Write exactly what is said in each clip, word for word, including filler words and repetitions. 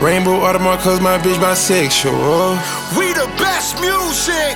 Rainbow Audemars cause my bitch bisexual. We the best music.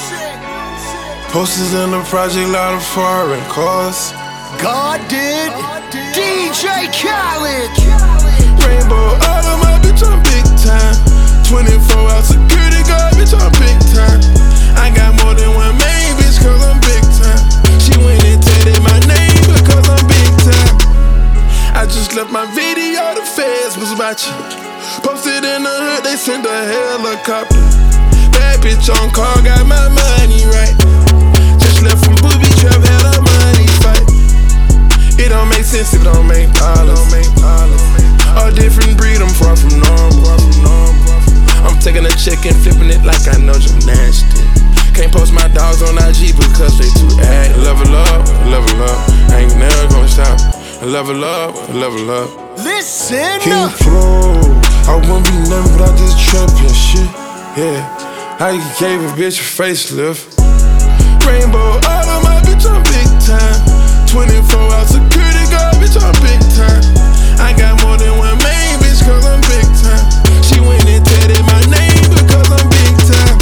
Posters in the project, lot of foreign cars. God did. D J Khaled. Rainbow Audemars, bitch, I'm big time. twenty-four hour security guard, bitch, I'm big time. I got more than one main bitch cause I'm big time. She went and tatted my name because I'm big time. I just left my video, the feds was watching. Posted in the hood, they sent a helicopter. Bad bitch on call, got my money right. Just left from booby trap, had a money fight. It don't make sense, it don't make dollars. A different breed, I'm far from normal. I'm taking a check and flipping it like I know gymnastics. Can't post my dogs on I G because they too active. Level up, level up, I ain't never gonna stop. Level up, level up. Listen King up. Flow, I wouldn't be nothing without this trapping shit. Yeah, I gave a bitch a facelift. Rainbow Audemars, bitch, I'm big time. twenty-four hour security guard, bitch, I'm big time. I got more than one main bitch cause I'm big time. She went and tatted my name because I'm big time.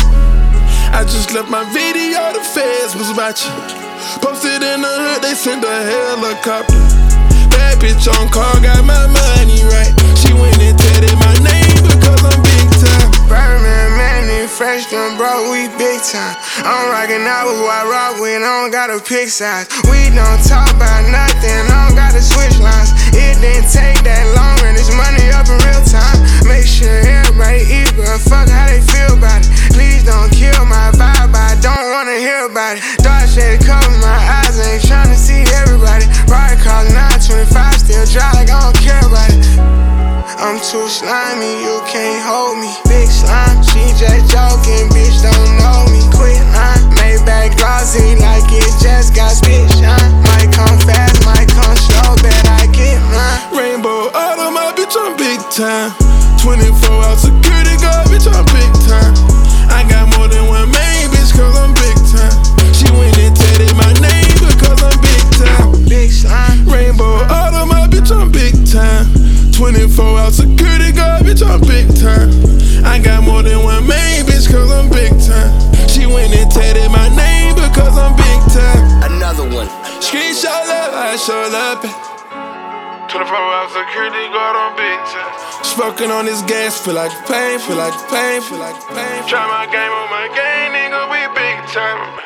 I just left my video, the feds was watching. Posted in the hood, they sent a helicopter. Bad bitch on call, got my money right. She went and tatted my name because I'm big time. Birdman, Manny, fresh done bro, we big time. I'm rockin' out with who I rock with, I don't gotta pick sides. We don't talk about nothing, I don't gotta switch lines. It didn't take that long, and it's money up in real time. Make sure everybody equal, fuck how they feel about it. Please don't kill my vibe, I don't wanna hear about it. Dark shade cover my eyes, I ain't tryna see everybody. Ride cars nine twenty-five, still dry like I don't care about it. I'm too slimy, you can't hold me. Big slime, she just joking, bitch don't know me. Quit line, Maybach glossy like it just got spit shine. Might come fast, might come slow, bet I get mine. Rainbow Audemars, bitch, I'm big time. twenty-four hour security guard, bitch, I'm big time. I got more than one main bitch cause I'm big time. She went and tatted my name because I'm big time. Big slime. Rainbow Audemars, bitch, I'm big time. twenty-four hour security guard, bitch, I'm big time. I got more than one main bitch cause I'm big time. She went and tatted my name because I'm big time. Another one. Screenshot love, I showed up. twenty-four hour security guard, I'm big time. Smoking on this gas, feel like pain, feel like pain, feel like pain. Try my game on my game, nigga, we big time.